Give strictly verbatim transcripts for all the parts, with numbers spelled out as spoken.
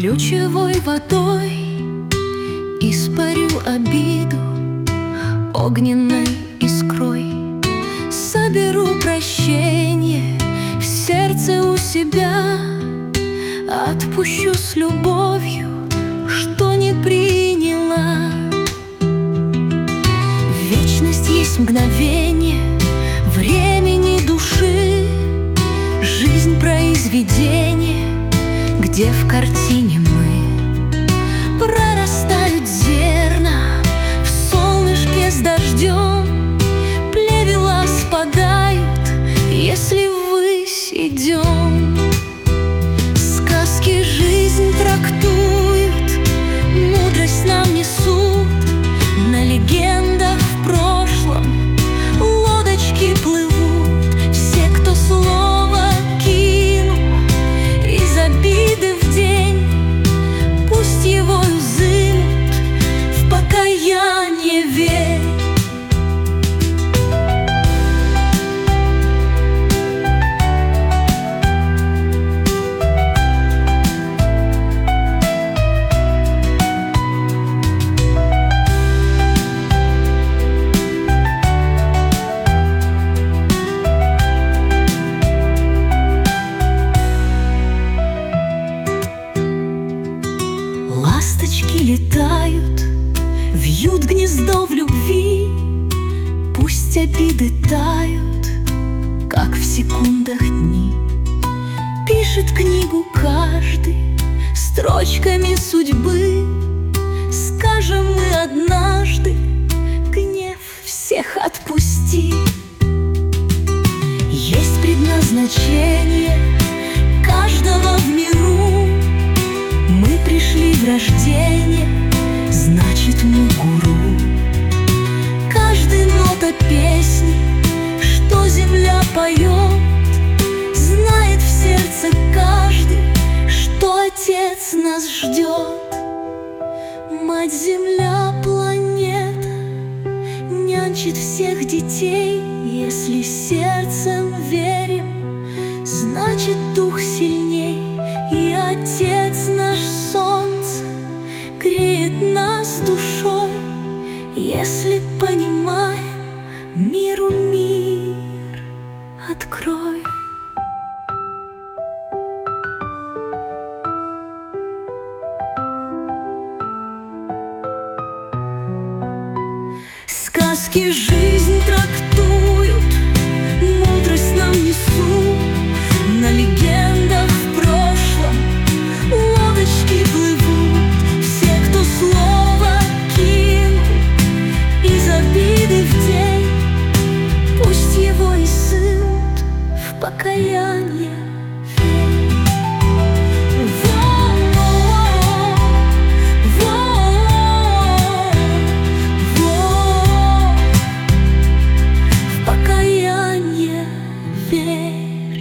ключевой водой испарю обиду огненной искрой. Соберу прощение в сердце у себя, отпущу с любовью, что не приняла. Вечность есть мгновение времени души, жизнь произведение, где в картине мы. Прорастают зерна в солнышке с дождем, плевела спадают, если ввысь идем. Сказки жизнь трактуют, мудрость нам несут, на легендах в прошлом лодочки плывут. Все, кто слово кинул из обиды в день, пусть его изымут, в покаяние верь. Ласточки летают, вьют гнездо в любви, пусть обиды тают, как в секундах дни. Пишет книгу каждый строчками судьбы, скажем мы однажды: гнев всех отпусти. Есть предназначение каждого в миру, мы пришли в рождение, значит мы гуру. Каждый нота песни, что земля поет, знает в сердце каждый, что Отец нас ждет. Мать-Земля, планета, нянчит всех детей. Если сердцем верим, значит дух сильней. И Отец наш солнце греет нас душой. Если понимаем, миру мир открой. Сказки жизнь трактуют, мудрость нам несут, на легендах в прошлом лодочки плывут. Все, кто слово кинул из обиды в день, пусть его изымут, в покаяние верь. В покаяние верь.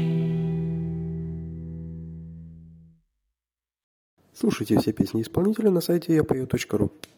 Слушайте все песни исполнителя на сайте я пою точка ру.